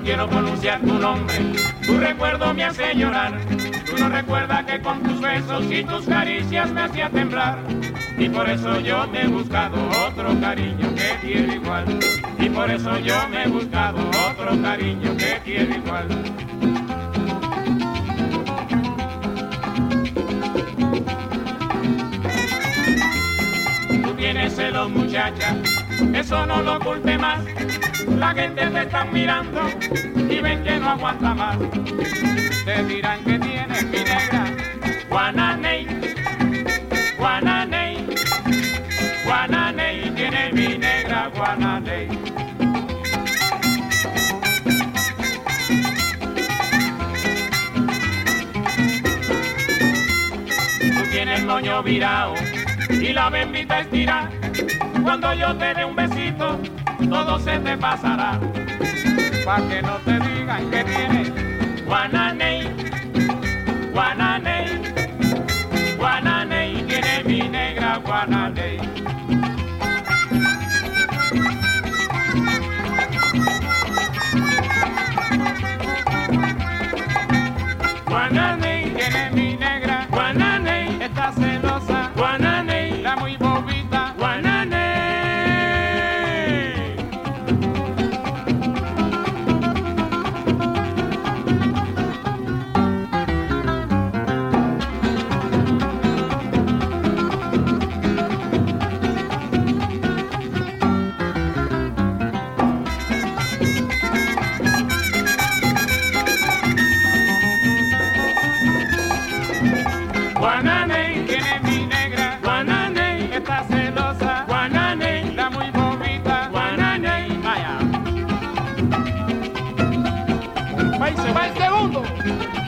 no quiero pronunciar tu nombre, tu recuerdo me hace llorar. Tú no recuerdas que con tus besos y tus caricias me hacía temblar. Y por eso yo me he buscado otro cariño que quiero igual. Y por eso yo me he buscado otro cariño que quiero igual. Tú tienes celos, muchacha, eso no lo oculte más. La gente te está mirando y ven que no aguanta más. Te dirán que tienes mi negra, Guananey, Guananey, Guananey, tienes mi negra, Guananey. Tú tienes el moño virado y la bembita estira. Cuando yo te dé un besito, todo se te pasará. Pa' que no te digan que tienes Guananey, Guananey, Guananey, tiene mi negra Guananey. Guananey, tiene mi negra Guananey, está celosa Guananey, la muy bobita Guananey. Guananey, tiene mi negra Guananey, está celosa Guananey, la muy bobita Guananey. Vaya. Va el segundo.